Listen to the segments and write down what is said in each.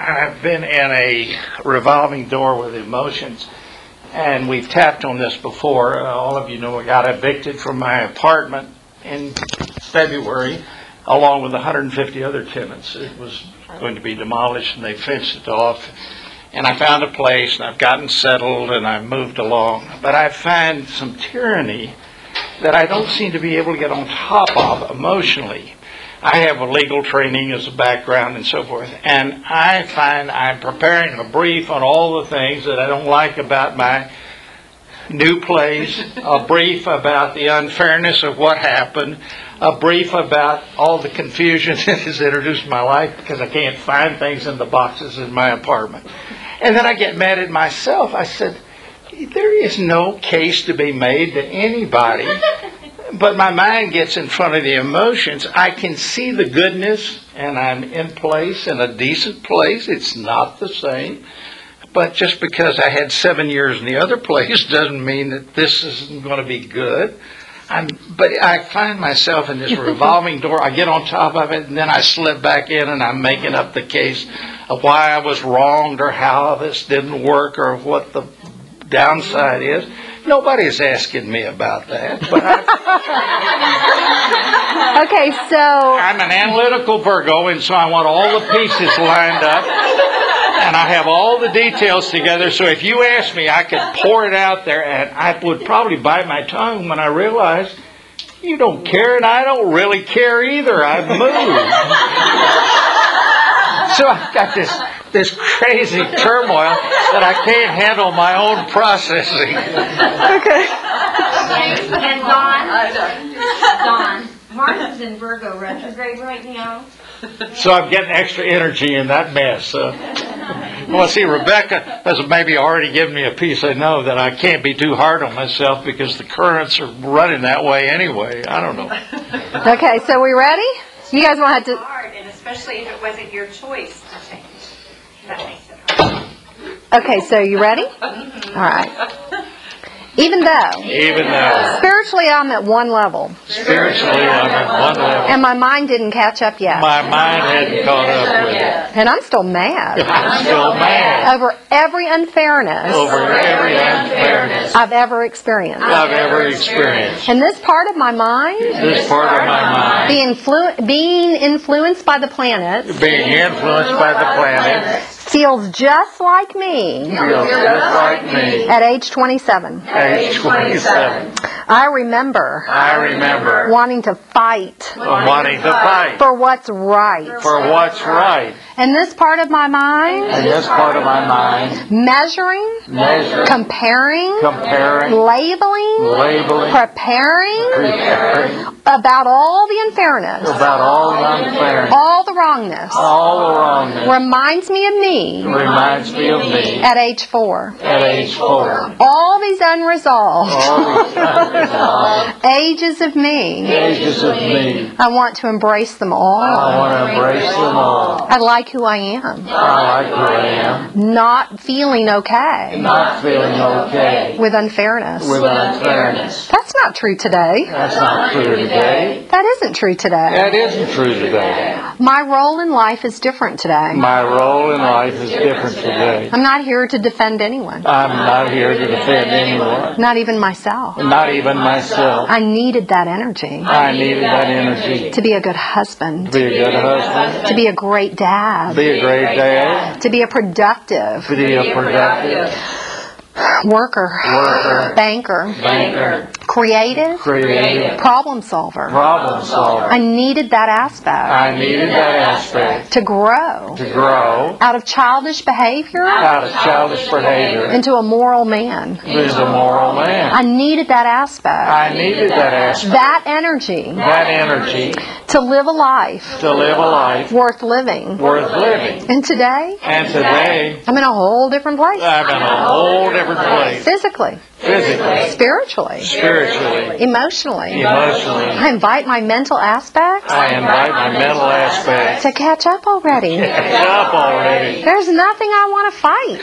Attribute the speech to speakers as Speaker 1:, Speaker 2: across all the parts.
Speaker 1: I've been in a revolving door with emotions, and we've tapped on this before. All of you know I got evicted from my apartment in February, along with 150 other tenants. It was going to be demolished, and they fenced it off. And I found a place, and I've gotten settled, and I've moved along. But I find some tyranny that I don't seem to be able to get on top of emotionally. I have a legal training as a background and so forth, and I find I'm preparing a brief on all the things that I don't like about my new place, a brief about the unfairness of what happened, a brief about all the confusion that has introduced in my life because I can't find things in the boxes in my apartment. And then I get mad at myself. I said, there is no case to be made to anybody. But my mind gets in front of the emotions. I can see the goodness, and I'm in place, in a decent place. It's not the same. But just because I had 7 years in the other place doesn't mean that this isn't going to be good. But I find myself in this revolving door. I get on top of it, and then I slip back in, and I'm making up the case of why I was wronged or how this didn't work or what the downside is. Nobody's asking me about that. But
Speaker 2: Okay, so
Speaker 1: I'm an analytical Virgo, and so I want all the pieces lined up, and I have all the details together. So if you ask me, I could pour it out there, and I would probably bite my tongue when I realize you don't care, and I don't really care either. I've moved. So I've got this crazy turmoil that I can't handle my own processing.
Speaker 2: okay.
Speaker 3: And Dawn, Mars is in Virgo retrograde right now.
Speaker 1: So I'm getting extra energy in that mess. Well, see, Rebecca has maybe already given me a piece. I know that I can't be too hard on myself because the currents are running that way anyway. I don't know.
Speaker 2: Okay, so we ready? You guys want to...
Speaker 3: Hard, and especially if it wasn't your choice to change. That makes it hard.
Speaker 2: Okay, so you ready? All right. Even though spiritually I'm at one level, and my mind didn't catch up yet,
Speaker 1: my mind hadn't caught up with it,
Speaker 2: and I'm still mad. Over every unfairness I've ever experienced. And this part of my mind, being influenced by the planet, feels just like me at age 27. I remember wanting to fight for what's right. And this part of my mind, measuring, comparing, labeling, preparing about all the unfairness, all the wrongness, reminds me of me at age 4. All these unresolved ages of me. I want to embrace them all. I like who I am. Not feeling okay with unfairness. That's not true today. That isn't true today. My role in life is different today. I'm not here to defend anyone. Not even myself. I needed that energy. To be a good husband. To be a great dad. To be a productive worker. Banker. Creative. Problem solver. I needed that aspect. To grow. Out of childish behavior. Into a moral man. I needed that aspect. That energy. To live a life. Worth living. And today, I'm in a whole different place. Physically. Spiritually. Emotionally. I invite my mental aspects to catch up already. There's nothing I want to fight.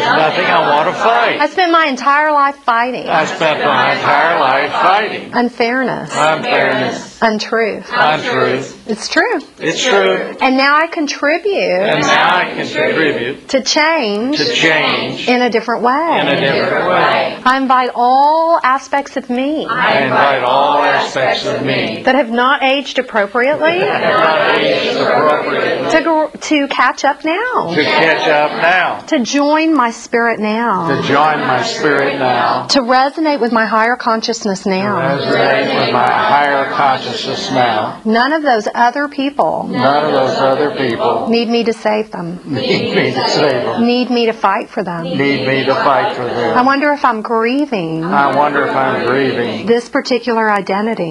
Speaker 2: I spent my entire life fighting. Unfairness. untruth. It's true.
Speaker 1: It's true.
Speaker 2: And now I contribute
Speaker 1: And now I contribute
Speaker 2: to change
Speaker 1: to change
Speaker 2: in a different way.
Speaker 1: in a different way.
Speaker 2: I invite all aspects of me
Speaker 1: I invite all aspects of me
Speaker 2: that have not aged appropriately
Speaker 1: not aged appropriately
Speaker 2: to catch up now,
Speaker 1: to catch up now,
Speaker 2: to join my spirit now,
Speaker 1: to join my spirit now,
Speaker 2: to resonate with my higher consciousness now.
Speaker 1: resonate with my higher consciousness now.
Speaker 2: None of those other people
Speaker 1: None of those other people
Speaker 2: need me to save them,
Speaker 1: need me to save them,
Speaker 2: need me to fight for them.
Speaker 1: need me to fight for
Speaker 2: I
Speaker 1: them.
Speaker 2: wonder if I'm grieving
Speaker 1: I wonder if I'm grieving.
Speaker 2: this particular identity.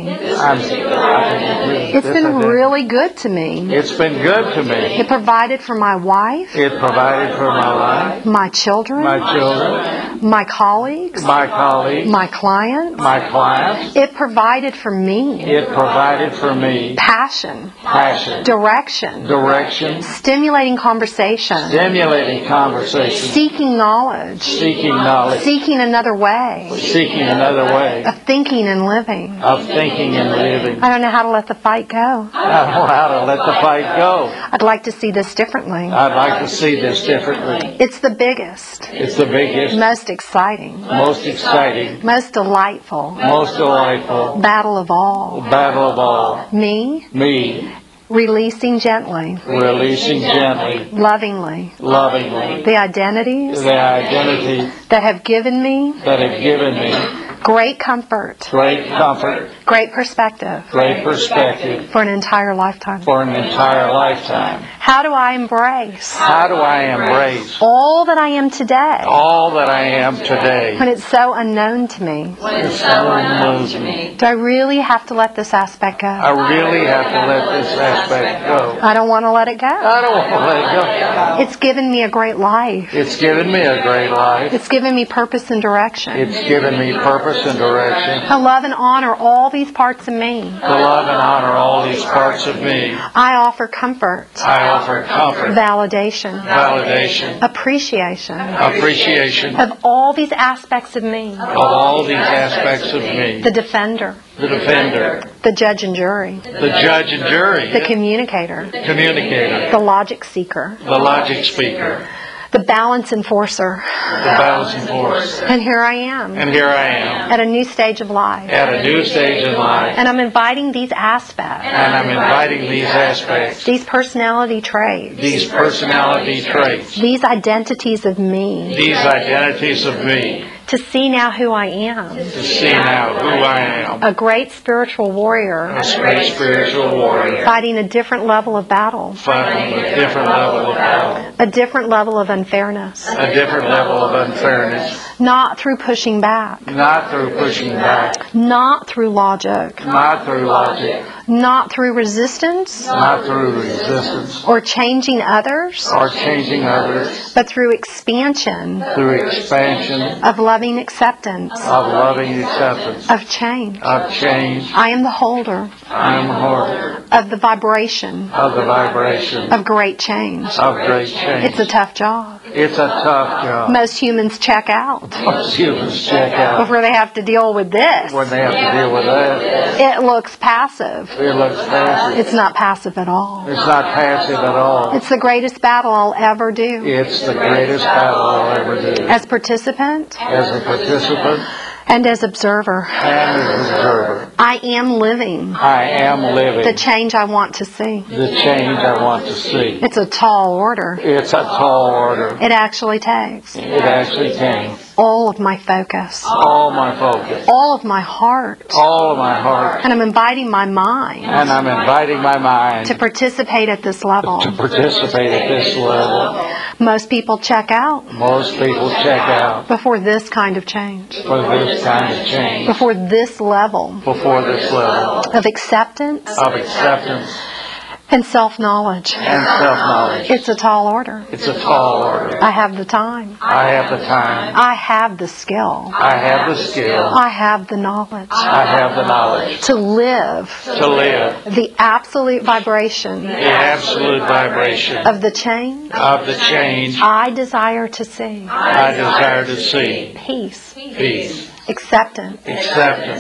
Speaker 2: It's
Speaker 1: It's
Speaker 2: been really good to me.
Speaker 1: It's been good to me.
Speaker 2: It provided for my wife,
Speaker 1: It provided for my life,
Speaker 2: my children,
Speaker 1: my children,
Speaker 2: my colleagues,
Speaker 1: my colleagues,
Speaker 2: my clients.
Speaker 1: my clients.
Speaker 2: It provided for me
Speaker 1: It provided for me
Speaker 2: passion,
Speaker 1: passion,
Speaker 2: direction,
Speaker 1: direction,
Speaker 2: stimulating conversation,
Speaker 1: stimulating conversation,
Speaker 2: seeking knowledge,
Speaker 1: seeking knowledge,
Speaker 2: seeking another way
Speaker 1: seeking another way
Speaker 2: of thinking and living.
Speaker 1: of thinking and living.
Speaker 2: I don't know how to let the fight go.
Speaker 1: I don't know how to let the fight go.
Speaker 2: I'd like to see this differently.
Speaker 1: I'd like to see this differently.
Speaker 2: It's the biggest,
Speaker 1: It's the biggest,
Speaker 2: most exciting,
Speaker 1: most exciting,
Speaker 2: most delightful
Speaker 1: most delightful
Speaker 2: battle of all.
Speaker 1: battle of all.
Speaker 2: Me
Speaker 1: Me
Speaker 2: releasing gently,
Speaker 1: releasing gently,
Speaker 2: lovingly,
Speaker 1: lovingly,
Speaker 2: the identities
Speaker 1: the identity
Speaker 2: that have given me
Speaker 1: that have given me
Speaker 2: great comfort,
Speaker 1: great comfort,
Speaker 2: great perspective
Speaker 1: great perspective
Speaker 2: for an entire lifetime.
Speaker 1: for an entire lifetime.
Speaker 2: How do I embrace
Speaker 1: How do I embrace
Speaker 2: all that I am today
Speaker 1: all that I am today?
Speaker 2: when it's so unknown to me?
Speaker 1: It's so unknown to me.
Speaker 2: Do I really have to let this aspect go?
Speaker 1: I really have to let this aspect go.
Speaker 2: I don't want to let it go.
Speaker 1: I don't want to let it go.
Speaker 2: It's given me a great life.
Speaker 1: It's given me a great life.
Speaker 2: It's given me purpose and direction.
Speaker 1: It's given me purpose and direction.
Speaker 2: To love and honor all these parts of me.
Speaker 1: To love and honor all these parts of me.
Speaker 2: I offer comfort,
Speaker 1: I offer comfort,
Speaker 2: validation,
Speaker 1: validation,
Speaker 2: appreciation
Speaker 1: appreciation
Speaker 2: of all these aspects of me.
Speaker 1: of all these aspects of me.
Speaker 2: The defender,
Speaker 1: The defender,
Speaker 2: the judge and jury,
Speaker 1: the judge and jury,
Speaker 2: the communicator,
Speaker 1: communicator,
Speaker 2: the logic seeker,
Speaker 1: the logic speaker,
Speaker 2: the balance enforcer.
Speaker 1: the balancing force.
Speaker 2: And here I am
Speaker 1: And here I am
Speaker 2: at a new stage of life.
Speaker 1: at a new stage in life,
Speaker 2: And I'm inviting these aspects,
Speaker 1: and I'm inviting these aspects,
Speaker 2: these personality traits,
Speaker 1: these personality traits,
Speaker 2: these identities of me,
Speaker 1: these identities of me,
Speaker 2: to see now who I am.
Speaker 1: to see now who I am,
Speaker 2: A great spiritual warrior
Speaker 1: a great spiritual warrior,
Speaker 2: fighting a different level of battle,
Speaker 1: fighting a different level of battle,
Speaker 2: a different level of unfairness,
Speaker 1: a different level of unfairness,
Speaker 2: not through pushing back,
Speaker 1: not through pushing back,
Speaker 2: not through logic,
Speaker 1: not through logic,
Speaker 2: not through resistance
Speaker 1: not through resistance
Speaker 2: or changing others,
Speaker 1: or changing others,
Speaker 2: but through expansion
Speaker 1: through expansion
Speaker 2: of loving acceptance,
Speaker 1: of loving acceptance,
Speaker 2: of change.
Speaker 1: of change.
Speaker 2: I am the holder
Speaker 1: I am a holder
Speaker 2: of the vibration
Speaker 1: of the vibration
Speaker 2: of great change.
Speaker 1: of great change.
Speaker 2: It's a tough job.
Speaker 1: It's a tough job.
Speaker 2: Most humans check out
Speaker 1: Most humans check out
Speaker 2: before they have to deal with this.
Speaker 1: when they have to deal with that.
Speaker 2: It looks passive.
Speaker 1: It looks passive.
Speaker 2: It's not passive at all.
Speaker 1: It's not passive at all.
Speaker 2: It's the greatest battle I'll ever do.
Speaker 1: It's the greatest battle I'll ever do.
Speaker 2: As participant
Speaker 1: As a participant
Speaker 2: and as observer,
Speaker 1: and as observer,
Speaker 2: I am living
Speaker 1: I am living
Speaker 2: the change I want to see.
Speaker 1: the change I want to see.
Speaker 2: It's a tall order.
Speaker 1: It's a tall order.
Speaker 2: It actually takes
Speaker 1: It actually came.
Speaker 2: all of my focus,
Speaker 1: All my focus,
Speaker 2: all of my heart,
Speaker 1: all of my heart,
Speaker 2: and I'm inviting my mind
Speaker 1: and I'm inviting my mind
Speaker 2: to participate at this level.
Speaker 1: to participate at this level.
Speaker 2: Most people check out
Speaker 1: Most people check out
Speaker 2: before this kind of change,
Speaker 1: for this kind of change,
Speaker 2: before this level
Speaker 1: before this level
Speaker 2: of acceptance
Speaker 1: of acceptance
Speaker 2: and self-knowledge.
Speaker 1: and self-knowledge.
Speaker 2: It's a tall order.
Speaker 1: It's a tall order.
Speaker 2: I have the time.
Speaker 1: I have the time.
Speaker 2: I have the skill.
Speaker 1: I have the skill.
Speaker 2: I have the knowledge
Speaker 1: I have the knowledge
Speaker 2: to live
Speaker 1: to live
Speaker 2: the absolute vibration
Speaker 1: the absolute vibration
Speaker 2: of the change
Speaker 1: of the change
Speaker 2: I desire to see.
Speaker 1: I desire to see.
Speaker 2: Peace,
Speaker 1: Peace,
Speaker 2: acceptance,
Speaker 1: acceptance,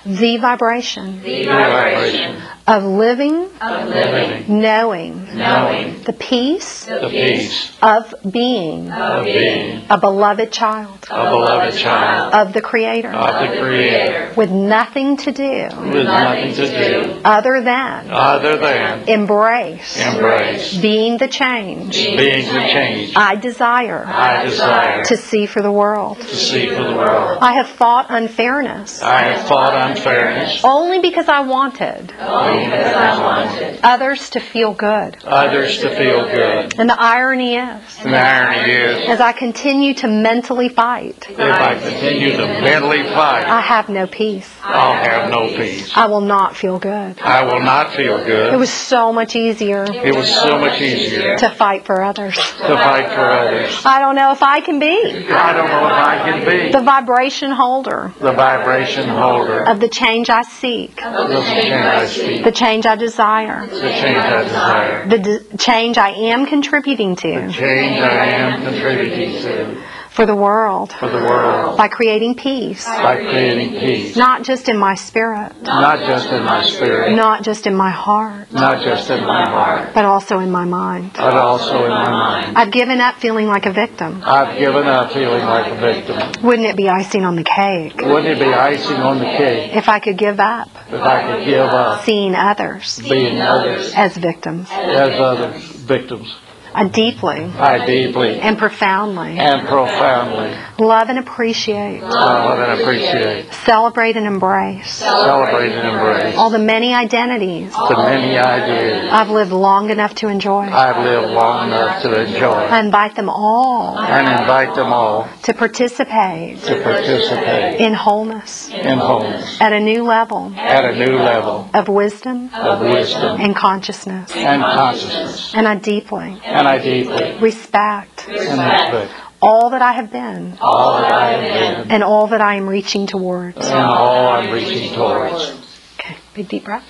Speaker 2: the vibration
Speaker 1: the vibration
Speaker 2: of living,
Speaker 1: of living,
Speaker 2: knowing,
Speaker 1: knowing,
Speaker 2: the peace
Speaker 1: the peace
Speaker 2: of being
Speaker 1: of being
Speaker 2: a beloved child
Speaker 1: a beloved child
Speaker 2: of the Creator,
Speaker 1: of the Creator,
Speaker 2: with nothing to do
Speaker 1: with nothing to do
Speaker 2: other than
Speaker 1: other than
Speaker 2: embrace
Speaker 1: embrace
Speaker 2: being the change
Speaker 1: being the change
Speaker 2: I desire
Speaker 1: I desire
Speaker 2: to see for the world.
Speaker 1: to see for the world.
Speaker 2: I have fought unfairness
Speaker 1: I have fought unfairness
Speaker 2: only because I wanted
Speaker 1: only because I wanted
Speaker 2: others to feel good.
Speaker 1: others to feel good.
Speaker 2: And the irony is,
Speaker 1: And the irony is,
Speaker 2: as I continue to mentally fight,
Speaker 1: if I continue to mentally fight,
Speaker 2: I have no peace.
Speaker 1: I'll have no peace.
Speaker 2: I will not feel good.
Speaker 1: I will not feel
Speaker 2: It
Speaker 1: good.
Speaker 2: was so much easier
Speaker 1: It was so much easier
Speaker 2: to fight for others.
Speaker 1: to fight for others.
Speaker 2: I don't know if I can be
Speaker 1: I don't know if I can be
Speaker 2: the vibration holder
Speaker 1: the vibration holder
Speaker 2: of the change I seek,
Speaker 1: of the change I speak,
Speaker 2: the change I desire,
Speaker 1: the change I desire,
Speaker 2: the change I am contributing to
Speaker 1: change I am contributing to
Speaker 2: for the world
Speaker 1: for the world
Speaker 2: by creating peace,
Speaker 1: by creating peace,
Speaker 2: not just in my spirit,
Speaker 1: not just in my spirit,
Speaker 2: not just in my heart,
Speaker 1: not just in my heart,
Speaker 2: but also in my mind.
Speaker 1: but also in my mind.
Speaker 2: I've given up feeling like a victim.
Speaker 1: I've given up feeling like a victim.
Speaker 2: Wouldn't it be icing on the cake
Speaker 1: Wouldn't it be icing on the cake
Speaker 2: if I could give up
Speaker 1: if I could give up
Speaker 2: seeing others
Speaker 1: being others
Speaker 2: as victims?
Speaker 1: as others victims?
Speaker 2: I deeply
Speaker 1: I deeply
Speaker 2: and profoundly
Speaker 1: and profoundly
Speaker 2: love and appreciate,
Speaker 1: love and appreciate,
Speaker 2: celebrate and embrace
Speaker 1: celebrate and embrace
Speaker 2: all the many identities
Speaker 1: the many ideas
Speaker 2: I've lived long enough to enjoy.
Speaker 1: I've lived long enough to enjoy,
Speaker 2: I invite them all
Speaker 1: and invite them all
Speaker 2: to participate
Speaker 1: to participate
Speaker 2: in wholeness
Speaker 1: in wholeness
Speaker 2: at a new level
Speaker 1: at a new level
Speaker 2: of wisdom
Speaker 1: of wisdom
Speaker 2: and consciousness.
Speaker 1: and consciousness.
Speaker 2: And I deeply
Speaker 1: And I deeply
Speaker 2: respect
Speaker 1: and respect
Speaker 2: all that I have been
Speaker 1: all that I have been
Speaker 2: and all that I am reaching towards.
Speaker 1: and all I'm reaching towards.
Speaker 2: Okay, big deep breath.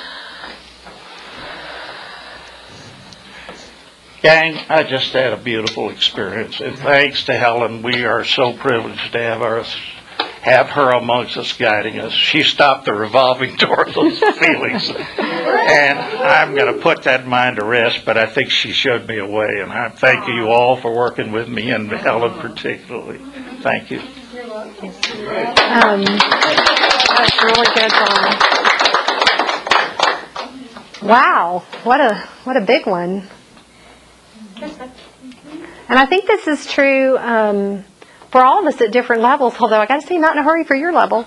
Speaker 1: Gang, I just had a beautiful experience, and thanks to Helen, we are so privileged to have her amongst us, guiding us. She stopped the revolving door of those feelings, and I'm going to put that mind to rest. But I think she showed me a way, and I thank you all for working with me, and Helen particularly. Thank you.
Speaker 2: That's really good, John. Wow, what a big one. And I think this is true for all of us at different levels, although I got to say, not in a hurry for your level.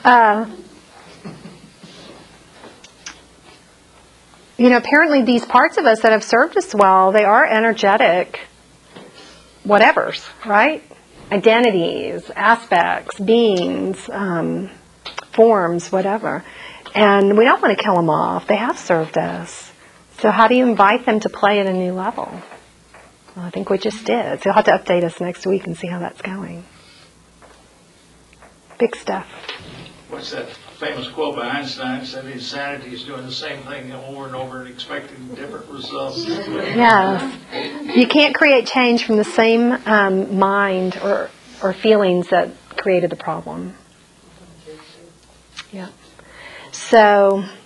Speaker 2: Apparently these parts of us that have served us well, they are energetic whatevers, right? Identities, aspects, beings, forms, whatever. And we don't want to kill them off. They have served us. So how do you invite them to play at a new level? Well, I think we just did. So you'll have to update us next week and see how that's going. Big stuff.
Speaker 1: What's that famous quote by Einstein? Said insanity is doing the same thing over and over and expecting different results.
Speaker 2: Yes. You can't create change from the same mind or feelings that created the problem. Yeah. So